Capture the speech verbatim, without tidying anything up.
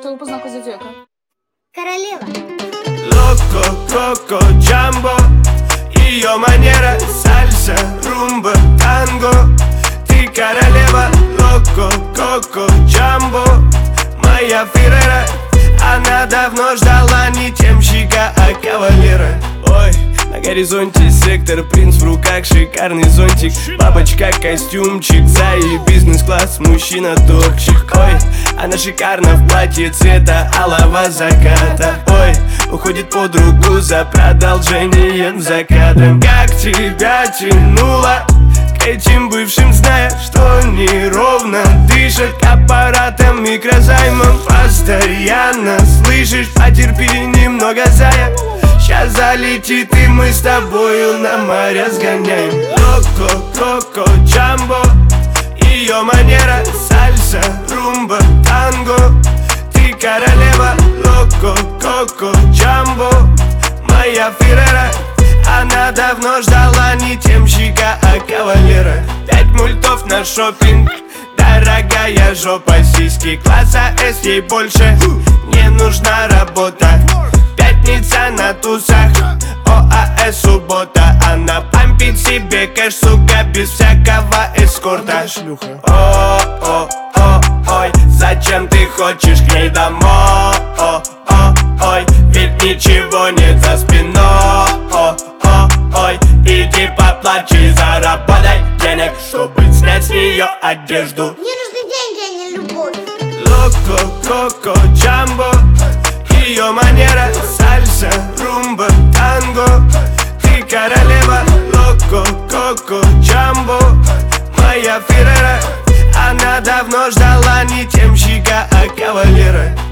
твоего познаку зодиака? Королева. Локо, коко, джамбо. Ее манера сальса, румба, танго. Ты королева. Локо, коко, джамбо. Моя Феррера. Она давно ждала не темщика, а кавалера. Ой, на горизонте сектор, принц в руках, шикарный зонтик. Бабочка, костюмчик, за и бизнес-класс, мужчина топчик. Ой, она шикарна в платье цвета алого заката. Ой, уходит под руку за продолжением за кадром. Как тебя тянуло к этим бывшим, зная, что неровно дышат аппаратом, микрозаймом. Постоянно слышишь, потерпи немного, зая. Сейчас залетит, и мы с тобою на море сгоняем. Локо, коко, джамбо. Ее манера сальса, румба, танго. Ты королева. Локо, коко, джамбо. Моя Феррера. Она давно ждала не темщика, а кавалера. Пять мультов на шопинг. Дорогая жопа, сиськи класса С, ей больше не нужна работа. Пятница на тусах, ОАС суббота. Она пампит себе кэш, сука, без всякого эскорта. О, о, о, ой, зачем ты хочешь к ней домой? О, о, ой, ведь ничего нет за спиной. О, о, ой, иди поплачь и заработай денег, чтобы снять с нее одежду. Мне нужны деньги, а не любовь. Локо, коко, джамбо. Ее манера сальса, румба, танго. Ты королева. Локо, коко, джамбо. Моя Феррера. Она давно ждала не темщика, а кавалера.